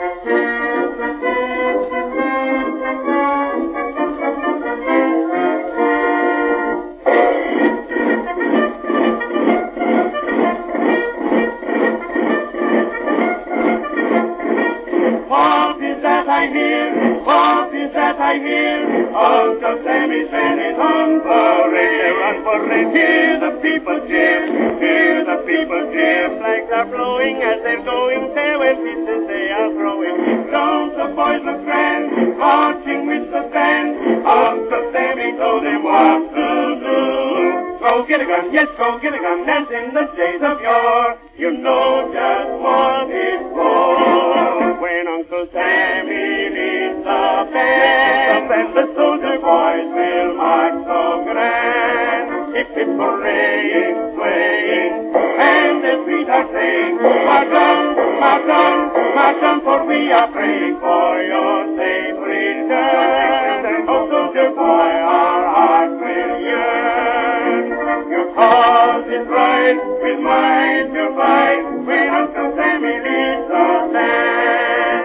I hear Uncle Sammy's band is on parade. They're on parade. Hear the people cheer, hear the people cheer. Flags are blowing as they're going there when pieces they are throwing. Don't the boys look grand, marching with the band? Uncle Sammy told them what to do. Go get a gun, yes, go get a gun, as in the days of yore. You know just what it's for. When Uncle Sammy leads the band, the soldier boys will march so grand. If it's paraying, swaying, and the feet are saying, march on, march on, march on, for we are praying for your safe return. Oh, soldier boy, our hearts will yearn. Your cause is right, with might you'll fight, when Uncle Sammy leads the band.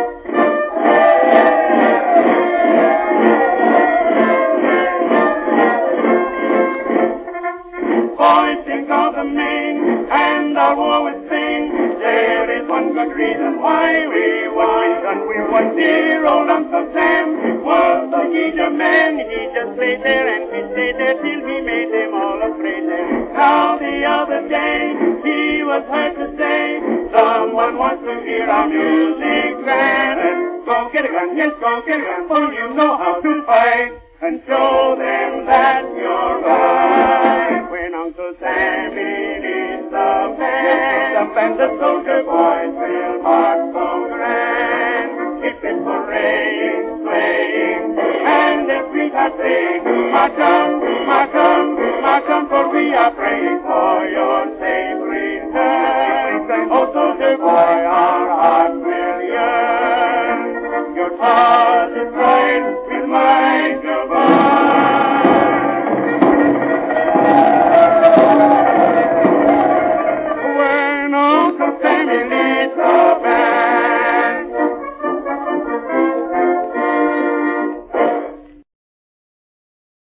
Boys, think of the Maine, and our war will sing. There is one good reason why we won. And we won. Dear old Uncle Sam was a eager man. He just stayed there and he stayed there till he made them all afraid there. Now the other day he was heard to say, someone wants to hear our music grand. Go get a gun, yes, go get a gun, for you know how to fight, and show them that you're right. When Uncle Sammy leads the band, the soldier boys will march so grand. If it's paraying, swaying, and the sweethearts sing, march on, march on, march on, for we are praying for